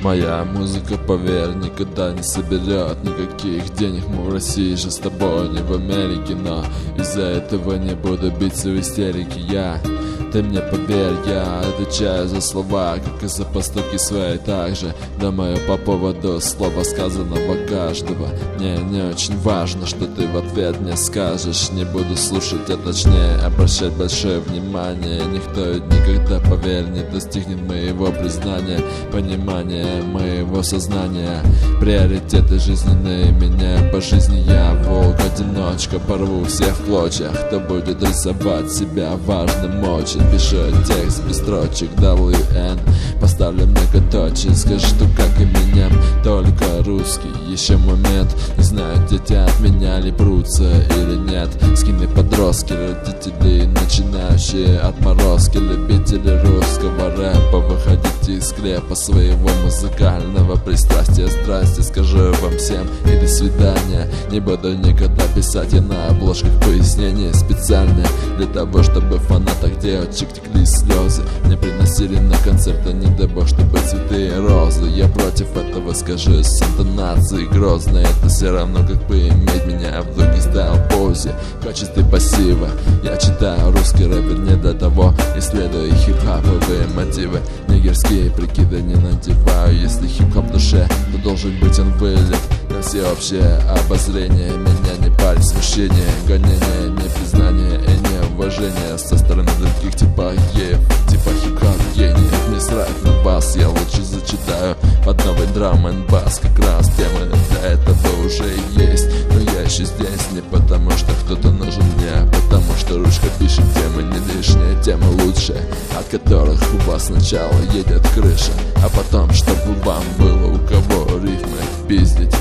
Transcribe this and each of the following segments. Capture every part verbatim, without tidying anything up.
Моя музыка, поверь, никогда не соберет никаких денег. Мы в России же с тобой, не в Америке, но из-за этого не буду биться в истерике я. Ты мне поверь, я отвечаю за слова, как и за поступки свои также. Думаю по поводу слова сказанного каждого. Мне не очень важно, что ты в ответ мне скажешь. Не буду слушать, а точнее обращать большое внимание. Никто никогда, поверь, не достигнет моего признания, понимания моего сознания. Приоритеты жизненные меня по жизни я волк-одиночка. Порву всех в клочья, кто будет рисовать себя важным очень. Пишу текст без строчек дабл ю эн, поставлю многоточие. Скажи, что как и меня, только русский. Еще момент, не знаю, дети от меня ли прутся или нет. Скины подростки, родители, начинающие отморозки, любители русского рэпа. Выходите из склепа своего музыкального пристрастия. Здрасте, скажу вам всем и до свидания. Не буду никогда писать я на обложках пояснения специальные для того, чтобы в фанатах девочек текли слезы. Мне приносили на концерты, не дай бог, чтобы цветы и розы. Я против этого, скажу с интонацией грозной. Это все равно, как бы иметь меня в дуге стайл позе в качестве пассива. Я читаю русский рэп не для того, исследую хип-хоповые мотивы. Нигерские прикиды не надеваю. Если хип-хоп в душе, то должен быть он вылет на всеобщее обозрение. Меня не парит смущение, гонение, непризнание и неуважение со стороны других типа геев, типа хип-хоп гениев. Мне срать на бас, я лучше зачитаю под новый драм н бас. Как раз темы для этого уже есть, но я еще здесь не потому, что кто-то нужен мне, а потому что ручка пишет темы не лишние, темы лучшие, от которых у вас сначала едет крыша, а потом, чтобы вам было у кого рифмы пиздить.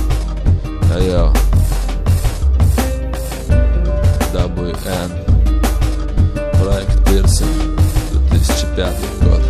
Айо, дабл ю эн, проект Пирсинг, две тысячи пятый год.